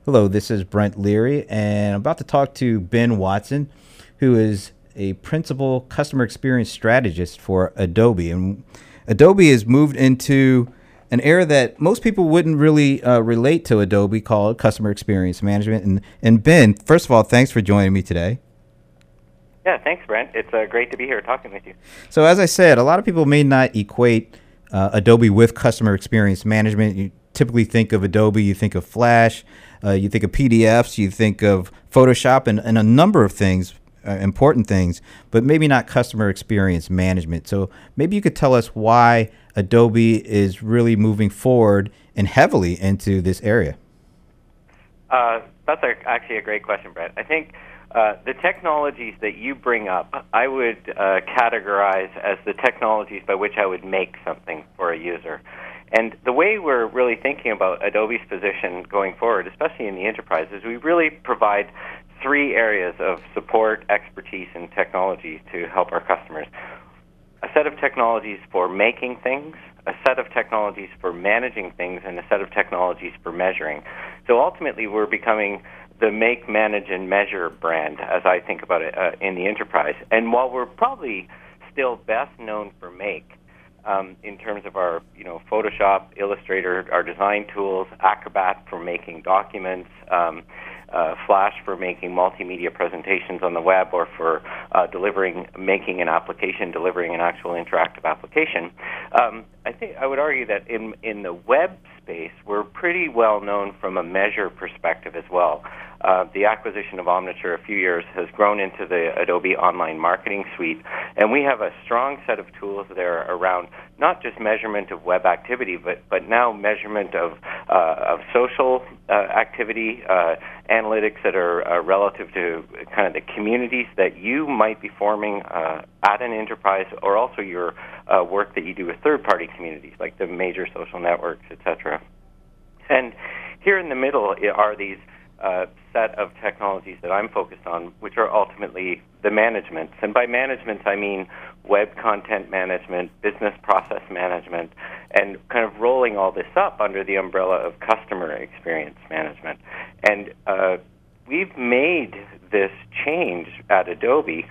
Hello, this is Brent Leary, and I'm about to talk to Ben Watson, who is a principal customer experience strategist for Adobe. And Adobe has moved into an era that most people wouldn't really relate to Adobe, called customer experience management. And Ben, first of all, thanks for joining me today. Yeah, thanks, Brent. It's great to be here talking with you. So, as I said, a lot of people may not equate Adobe with customer experience management. You typically think of Adobe, you think of Flash, you think of PDFs, you think of Photoshop, and a number of things, important things, but maybe not customer experience management. So, maybe you could tell us why Adobe is really moving forward and heavily into this area. Actually a great question, Brent. I think the technologies that you bring up, I would categorize as the technologies by which I would make something for a user. And the way we're really thinking about Adobe's position going forward, especially in the enterprise, is we really provide three areas of support, expertise, and technology to help our customers. A set of technologies for making things, a set of technologies for managing things, and a set of technologies for measuring. So ultimately, we're becoming the make, manage, and measure brand, as I think about it in the enterprise. And while we're probably still best known for make, in terms of our, Photoshop, Illustrator, our design tools, Acrobat for making documents, Flash for making multimedia presentations on the web, or for making an application, delivering an actual interactive application. I think I would argue that in the web space, we're pretty well known from a measure perspective as well. The acquisition of Omniture a few years has grown into the Adobe Online Marketing Suite, and we have a strong set of tools there around not just measurement of web activity, but now measurement of social activity, analytics that are relative to kind of the communities that you might be forming at an enterprise, or also your work that you do with third-party communities like the major social networks, etc. And here in the middle are these set of technologies that I'm focused on, which are ultimately the managements. And by management, I mean web content management, business process management, and kind of rolling all this up under the umbrella of customer experience management. And we've made this change at Adobe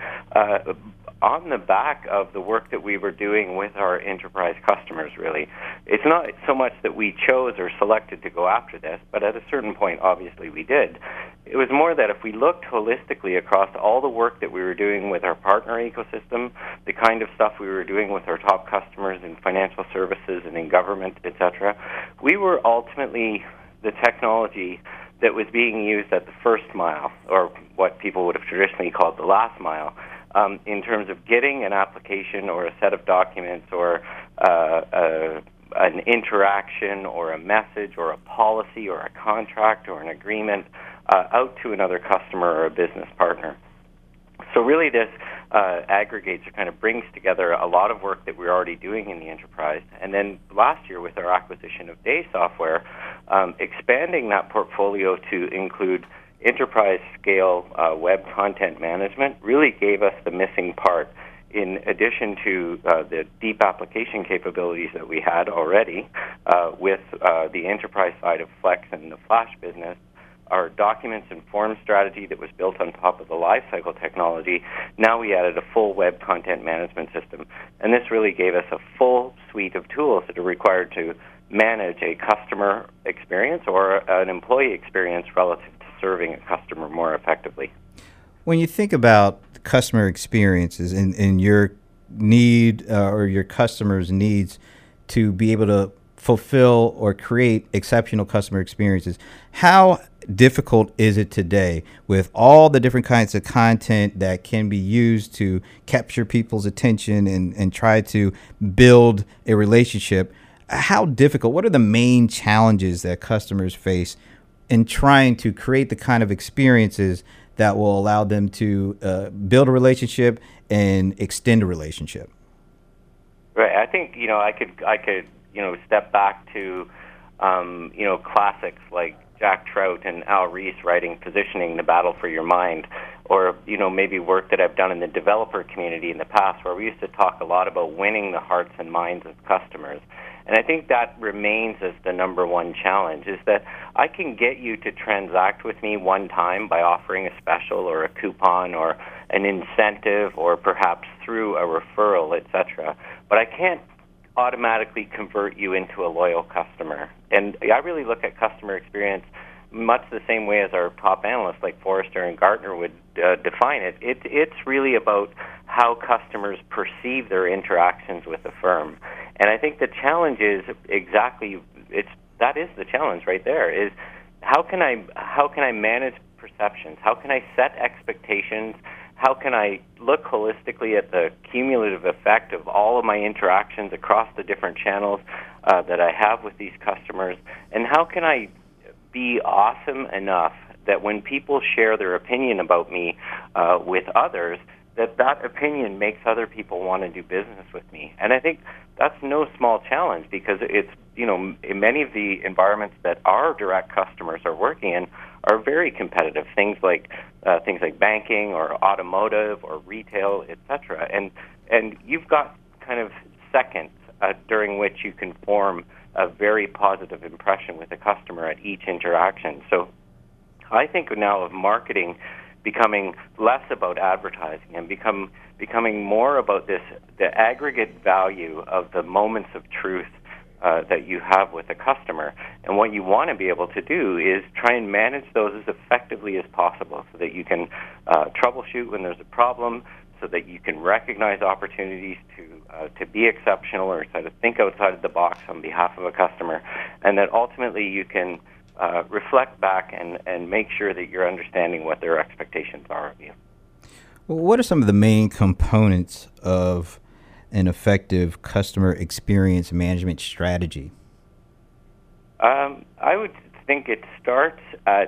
on the back of the work that we were doing with our enterprise customers, really. It's not so much that we chose or selected to go after this, but at a certain point, obviously, we did. It was more that if we looked holistically across all the work that we were doing with our partner ecosystem, the kind of stuff we were doing with our top customers in financial services and in government, etc., we were ultimately the technology that was being used at the first mile, or what people would have traditionally called the last mile, in terms of getting an application or a set of documents or an interaction or a message or a policy or a contract or an agreement out to another customer or a business partner. So really this aggregates or kind of brings together a lot of work that we're already doing in the enterprise. And then last year with our acquisition of Day Software, expanding that portfolio to include enterprise-scale web content management really gave us the missing part. In addition to the deep application capabilities that we had already with the enterprise side of Flex and the Flash business, our documents and forms strategy that was built on top of the Lifecycle technology, now we added a full web content management system. And this really gave us a full suite of tools that are required to manage a customer experience or an employee experience relative to serving a customer more effectively. When you think about customer experiences and your need or your customers' needs to be able to fulfill or create exceptional customer experiences, how difficult is it today with all the different kinds of content that can be used to capture people's attention and try to build a relationship? How difficult, what are the main challenges that customers face in trying to create the kind of experiences that will allow them to build a relationship and extend a relationship? Right. I think I could step back to classics like Jack Trout and Al Reese writing "Positioning: The Battle for Your Mind," or maybe work that I've done in the developer community in the past, where we used to talk a lot about winning the hearts and minds of customers. And I think that remains as the number one challenge, is that I can get you to transact with me one time by offering a special or a coupon or an incentive or perhaps through a referral, etc. But I can't automatically convert you into a loyal customer. And I really look at customer experience much the same way as our top analysts like Forrester and Gartner would define it. It's really about how customers perceive their interactions with the firm. And I think the challenge is that is the challenge right there, is how can I manage perceptions? How can I set expectations? How can I look holistically at the cumulative effect of all of my interactions across the different channels that I have with these customers? And how can I be awesome enough that when people share their opinion about me with others, that opinion makes other people want to do business with me? And I think that's no small challenge, because it's, in many of the environments that our direct customers are working in are very competitive. Things like banking or automotive or retail, etc. And you've got kind of seconds during which you can form a very positive impression with a customer at each interaction. So I think now of marketing becoming less about advertising and becoming more about the aggregate value of the moments of truth that you have with a customer. And what you want to be able to do is try and manage those as effectively as possible, so that you can troubleshoot when there's a problem, so that you can recognize opportunities to be exceptional or to think outside of the box on behalf of a customer, and that ultimately you can reflect back and make sure that you're understanding what their expectations are of you. Well, what are some of the main components of an effective customer experience management strategy? I would think it starts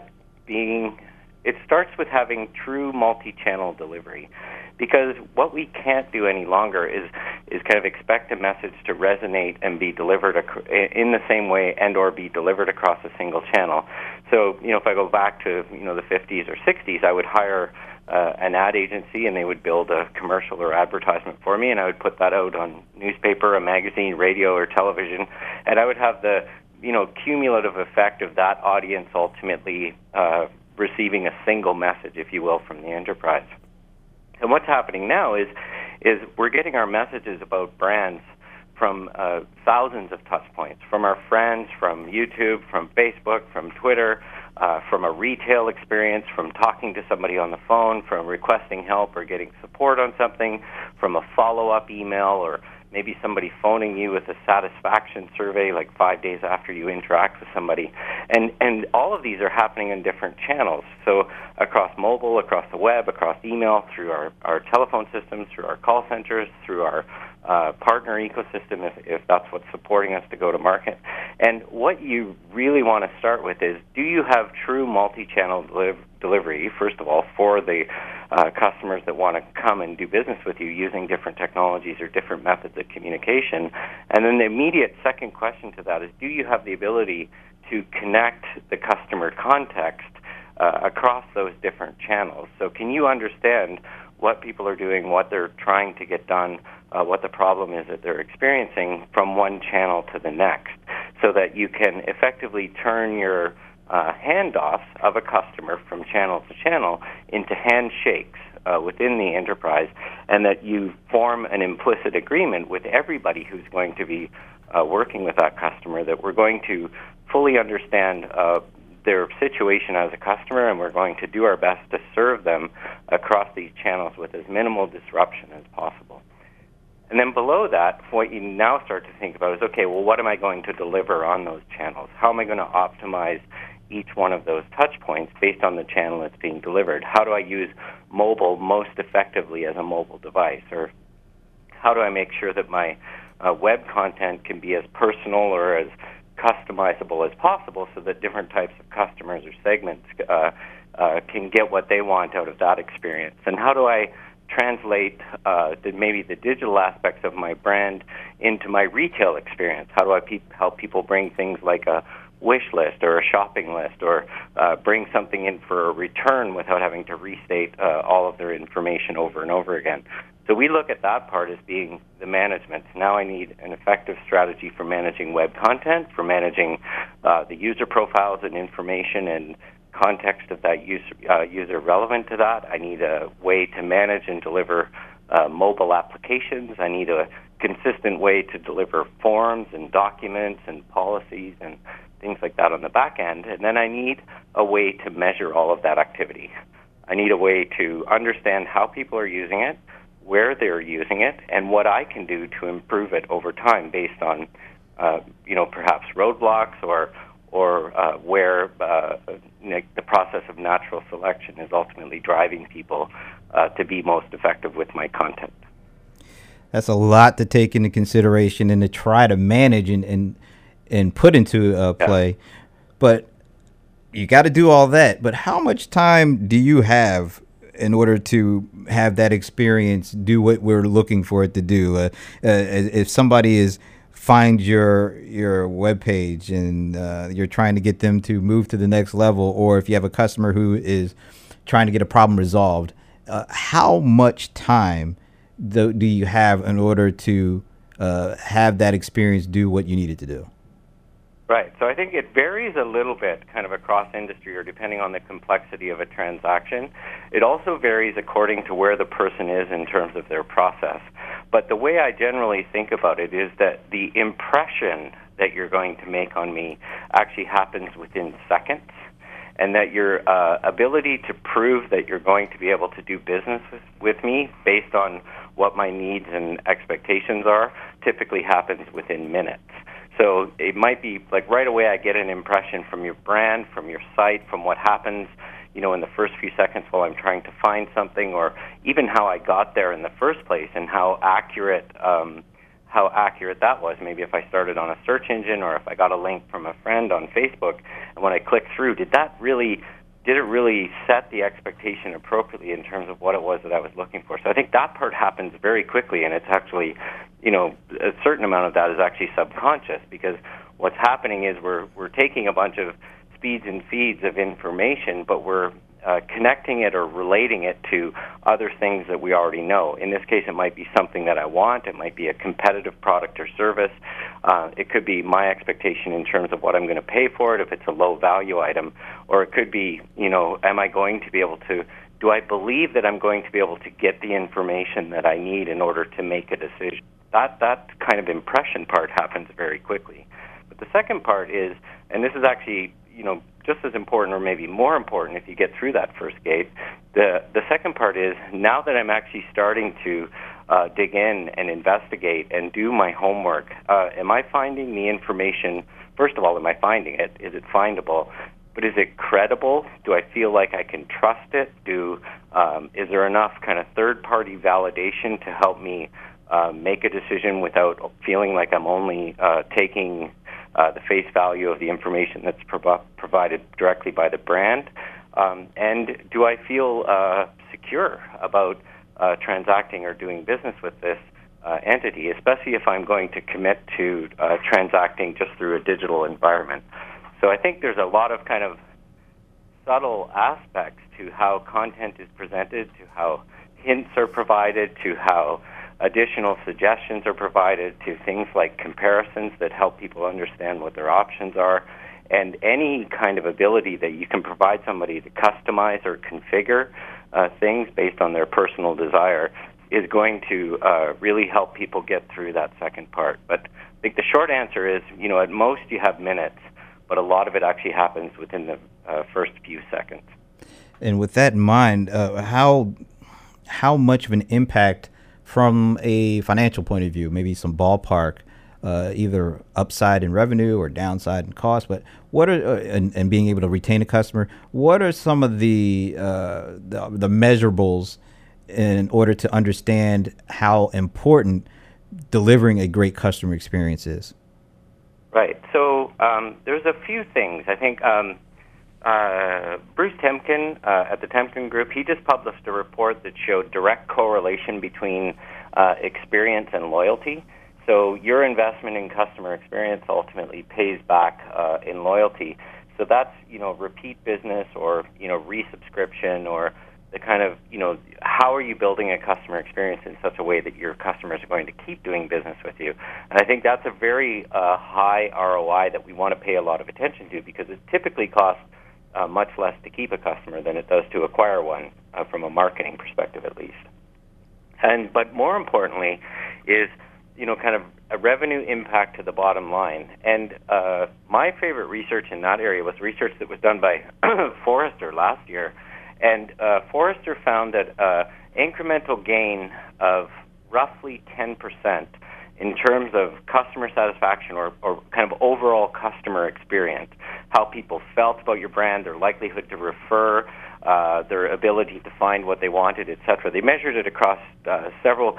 with having true multi-channel delivery, because what we can't do any longer is kind of expect a message to resonate and be delivered in the same way and or be delivered across a single channel. So, if I go back to the 50s or 60s, I would hire an ad agency, and they would build a commercial or advertisement for me, and I would put that out on newspaper, a magazine, radio, or television, and I would have the cumulative effect of that audience ultimately receiving a single message, if you will, from the enterprise. And what's happening now is we're getting our messages about brands from thousands of touch points, from our friends, from YouTube, from Facebook, from Twitter, from a retail experience, from talking to somebody on the phone, from requesting help or getting support on something, from a follow-up email, or maybe somebody phoning you with a satisfaction survey like 5 days after you interact with somebody. And all of these are happening in different channels. So across mobile, across the web, across email, through our telephone systems, through our call centers, through our partner ecosystem, if that's what's supporting us to go to market. And what you really want to start with is, do you have true multi-channel delivery, first of all, for the customers that want to come and do business with you using different technologies or different methods of communication? And then the immediate second question to that is, do you have the ability to connect the customer context across those different channels? So can you understand what people are doing, what they're trying to get done, what the problem is that they're experiencing from one channel to the next, so that you can effectively turn your handoffs of a customer from channel to channel into handshakes within the enterprise, and that you form an implicit agreement with everybody who's going to be working with that customer, that we're going to fully understand their situation as a customer, and we're going to do our best to serve them across these channels with as minimal disruption as possible. And then below that, what you now start to think about is, okay, well, what am I going to deliver on those channels? How am I going to optimize each one of those touch points based on the channel that's being delivered? How do I use mobile most effectively as a mobile device? Or how do I make sure that my web content can be as personal or as customizable as possible, so that different types of customers or segments can get what they want out of that experience? And how do I translate maybe the digital aspects of my brand into my retail experience? How do I help people bring things like a wish list or a shopping list, or bring something in for a return without having to restate all of their information over and over again? So we look at that part as being the management. Now I need an effective strategy for managing web content, for managing the user profiles and information and context of that user relevant to that. I need a way to manage and deliver mobile applications. I need a consistent way to deliver forms and documents and policies and things like that on the back end. And then I need a way to measure all of that activity. I need a way to understand how people are using it, where they're using it, and what I can do to improve it over time based on, perhaps roadblocks or where the process of natural selection is ultimately driving people to be most effective with my content. That's a lot to take into consideration and to try to manage and put into play. Yeah. But you got to do all that. But how much time do you have in order to have that experience do what we're looking for it to do? If somebody finds your webpage and you're trying to get them to move to the next level, or if you have a customer who is trying to get a problem resolved, how much time do you have in order to have that experience do what you need it to do? Right. So I think it varies a little bit kind of across industry or depending on the complexity of a transaction. It also varies according to where the person is in terms of their process. But the way I generally think about it is that the impression that you're going to make on me actually happens within seconds, and that your ability to prove that you're going to be able to do business with me based on what my needs and expectations are typically happens within minutes. So it might be like right away I get an impression from your brand, from your site, from what happens, in the first few seconds while I'm trying to find something, or even how I got there in the first place and how accurate that was. Maybe if I started on a search engine or if I got a link from a friend on Facebook, and when I clicked through, did it really set the expectation appropriately in terms of what it was that I was looking for? So I think that part happens very quickly, and it's actually, a certain amount of that is actually subconscious, because what's happening is we're taking a bunch of speeds and feeds of information, but we're connecting it or relating it to other things that we already know. In this case, it might be something that I want. It might be a competitive product or service. It could be my expectation in terms of what I'm going to pay for it if it's a low-value item. Or it could be, am I going to be able to, do I believe that I'm going to be able to get the information that I need in order to make a decision? That kind of impression part happens very quickly. But the second part is, and this is actually, just as important or maybe more important if you get through that first gate, the second part is, now that I'm actually starting to dig in and investigate and do my homework, am I finding the information? First of all, am I finding it? Is it findable? But is it credible? Do I feel like I can trust it? Is there enough kind of third-party validation to help me make a decision without feeling like I'm only taking the face value of the information that's provided directly by the brand? And do I feel secure about transacting or doing business with this entity, especially if I'm going to commit to transacting just through a digital environment? So I think there's a lot of kind of subtle aspects to how content is presented, to how hints are provided, to how additional suggestions are provided, to things like comparisons that help people understand what their options are, and any kind of ability that you can provide somebody to customize or configure things based on their personal desire is going to really help people get through that second part. But I think the short answer is, at most you have minutes, but a lot of it actually happens within the first few seconds. And with that in mind, how much of an impact from a financial point of view, maybe some ballpark, either upside in revenue or downside in cost, but what are and being able to retain a customer, what are some of the measurables in order to understand how important delivering a great customer experience is? Right. So there's a few things. I think Bruce Temkin at the Temkin Group, he just published a report that showed direct correlation between experience and loyalty. So your investment in customer experience ultimately pays back in loyalty. So that's, repeat business or, resubscription or the kind of, how are you building a customer experience in such a way that your customers are going to keep doing business with you? And I think that's a very high ROI that we want to pay a lot of attention to, because it typically costs much less to keep a customer than it does to acquire one, from a marketing perspective at least. But more importantly is, kind of a revenue impact to the bottom line. And my favorite research in that area was research that was done by Forrester last year. And Forrester found that incremental gain of roughly 10% in terms of customer satisfaction or kind of overall customer experience, how people felt about your brand, their likelihood to refer, their ability to find what they wanted, etc. They measured it across several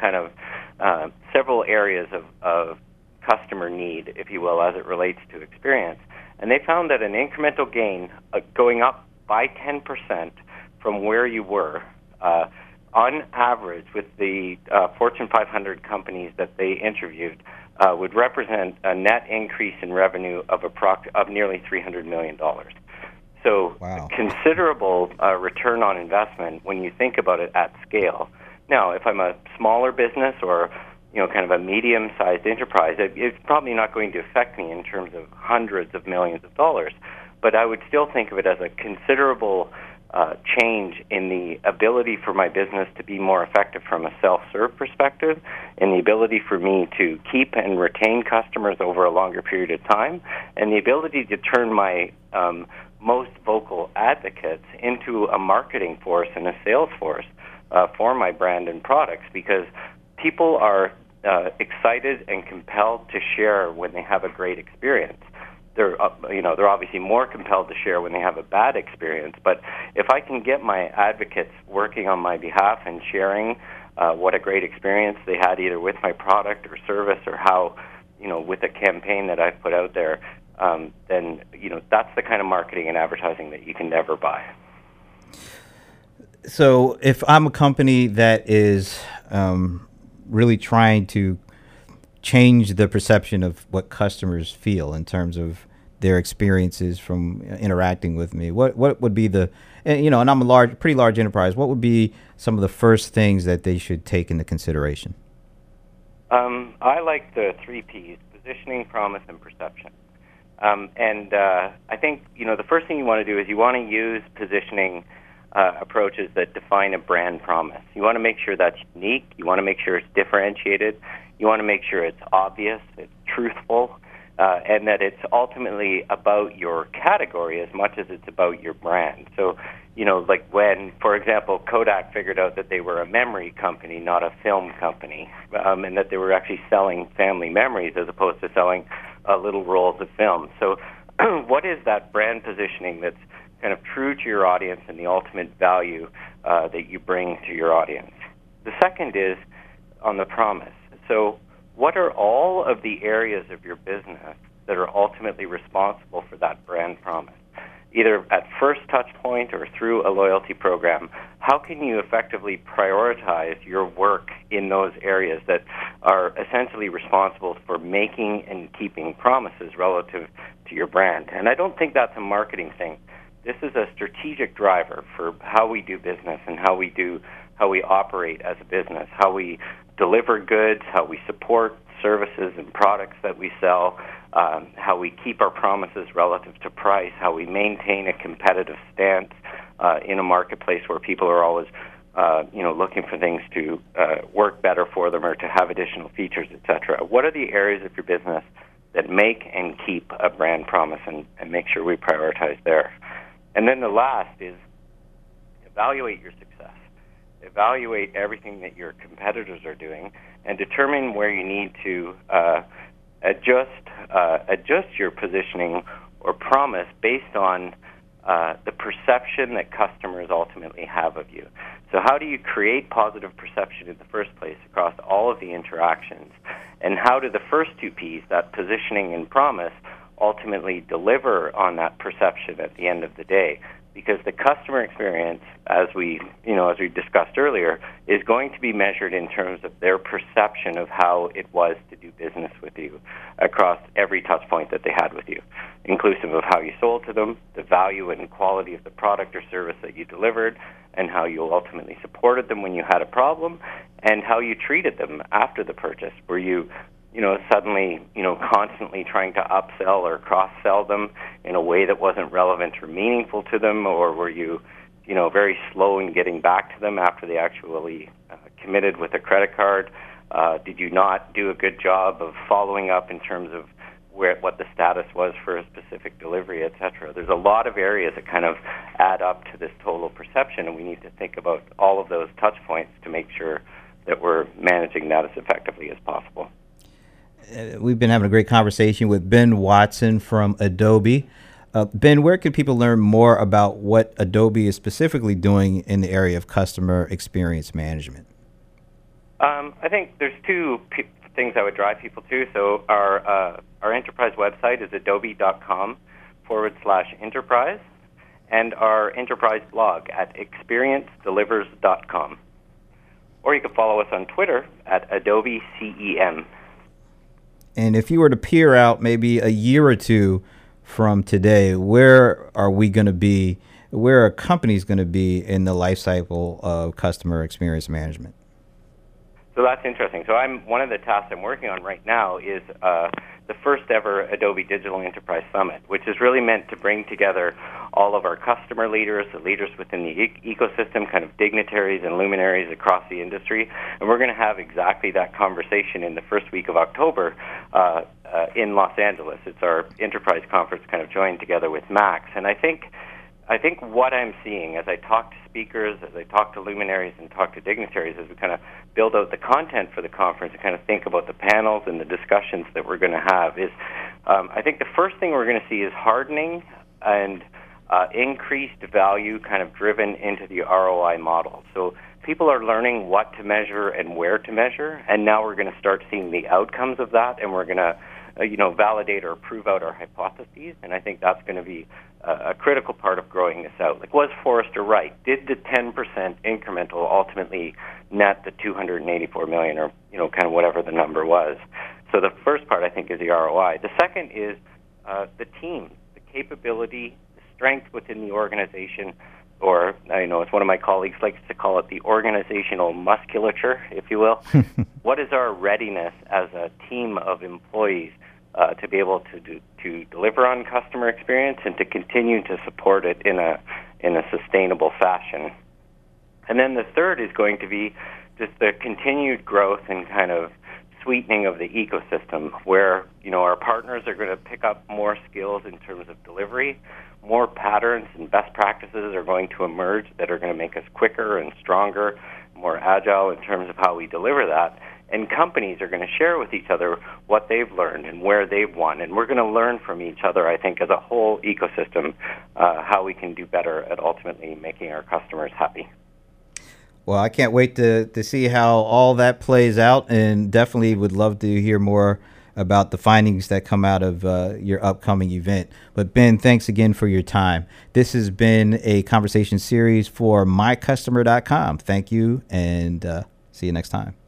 areas of customer need, if you will, as it relates to experience. And they found that an incremental gain going up by 10% from where you were, on average, with the Fortune 500 companies that they interviewed, would represent a net increase in revenue of nearly $300 million. So wow. Considerable return on investment when you think about it at scale. Now, if I'm a smaller business or kind of a medium-sized enterprise, it's probably not going to affect me in terms of hundreds of millions of dollars. But I would still think of it as a considerable change in the ability for my business to be more effective from a self-serve perspective, and the ability for me to keep and retain customers over a longer period of time, and the ability to turn my most vocal advocates into a marketing force and a sales force for my brand and products, because people are excited and compelled to share when they have a great experience. They're obviously more compelled to share when they have a bad experience. But if I can get my advocates working on my behalf and sharing what a great experience they had either with my product or service, or how, with a campaign that I've put out there, then that's the kind of marketing and advertising that you can never buy. So if I'm a company that is really trying to change the perception of what customers feel in terms of their experiences from interacting with me, what would be and I'm a pretty large enterprise, what would be some of the first things that they should take into consideration? I like the 3 Ps: positioning, promise, and perception. I think, the first thing you want to do is you want to use positioning approaches that define a brand promise. You want to make sure that's unique. You want to make sure it's differentiated. You want to make sure it's obvious, it's truthful, and that it's ultimately about your category as much as it's about your brand. So, like when, for example, Kodak figured out that they were a memory company, not a film company, and that they were actually selling family memories as opposed to selling little rolls of film. So what is that brand positioning that's kind of true to your audience and the ultimate value that you bring to your audience? The second is on the promise. So what are all of the areas of your business that are ultimately responsible for that brand promise? Either at first touch point or through a loyalty program, how can you effectively prioritize your work in those areas that are essentially responsible for making and keeping promises relative to your brand? And I don't think that's a marketing thing. This is a strategic driver for how we do business and how we operate as a business, how we deliver goods, how we support services and products that we sell, how we keep our promises relative to price, how we maintain a competitive stance in a marketplace where people are always looking for things to work better for them or to have additional features, etc. What are the areas of your business that make and keep a brand promise, and make sure we prioritize there? And then the last is evaluate your success. Evaluate everything that your competitors are doing and determine where you need to adjust your positioning or promise based on the perception that customers ultimately have of you. So how do you create positive perception in the first place across all of the interactions? And how do the first 2 Ps, that positioning and promise, ultimately deliver on that perception at the end of the day. Because the customer experience, as we discussed earlier, is going to be measured in terms of their perception of how it was to do business with you across every touch point that they had with you, inclusive of how you sold to them, the value and quality of the product or service that you delivered, and how you ultimately supported them when you had a problem, and how you treated them after the purchase. Were you suddenly, constantly trying to upsell or cross-sell them in a way that wasn't relevant or meaningful to them, or were you, very slow in getting back to them after they actually committed with a credit card? Did you not do a good job of following up in terms of what the status was for a specific delivery, et cetera? There's a lot of areas that kind of add up to this total perception, and we need to think about all of those touch points to make sure that we're managing that as effectively as possible. We've been having a great conversation with Ben Watson from Adobe. Ben, where can people learn more about what Adobe is specifically doing in the area of customer experience management? I think there's two things I would drive people to. So our enterprise website is adobe.com/enterprise, and our enterprise blog at experiencedelivers.com. Or you can follow us on Twitter at Adobe CEM. And if you were to peer out maybe a year or two from today, where are we going to be? Where are companies going to be in the life cycle of customer experience management? So that's interesting. So one of the tasks I'm working on right now is the first ever Adobe Digital Enterprise Summit, which is really meant to bring together all of our customer leaders, the leaders within the ecosystem, kind of dignitaries and luminaries across the industry. And we're going to have exactly that conversation in the first week of October in Los Angeles. It's our enterprise conference kind of joined together with Max. And I think what I'm seeing as I talk to speakers, as I talk to luminaries and talk to dignitaries, as we kind of build out the content for the conference and kind of think about the panels and the discussions that we're going to have is I think the first thing we're going to see is hardening and increased value kind of driven into the ROI model. So people are learning what to measure and where to measure, and now we're going to start seeing the outcomes of that, and we're going to validate or prove out our hypotheses, and I think that's going to be a critical part of growing this out. Like, was Forrester right? Did the 10% incremental ultimately net the $284 million, or kind of whatever the number was? So the first part, I think, is the ROI. The second is the team, the capability, the strength within the organization, or as one of my colleagues likes to call it, the organizational musculature, if you will. What is our readiness as a team of employees to be able to deliver on customer experience and to continue to support it in a sustainable fashion? And then the third is going to be just the continued growth and kind of sweetening of the ecosystem, where our partners are going to pick up more skills in terms of delivery. More patterns and best practices are going to emerge that are going to make us quicker and stronger, more agile in terms of how we deliver that. And companies are going to share with each other what they've learned and where they've won. And we're going to learn from each other, I think, as a whole ecosystem, how we can do better at ultimately making our customers happy. Well, I can't wait to see how all that plays out, and definitely would love to hear more about the findings that come out of your upcoming event. But Ben, thanks again for your time. This has been a conversation series for mycustomer.com. Thank you, and see you next time.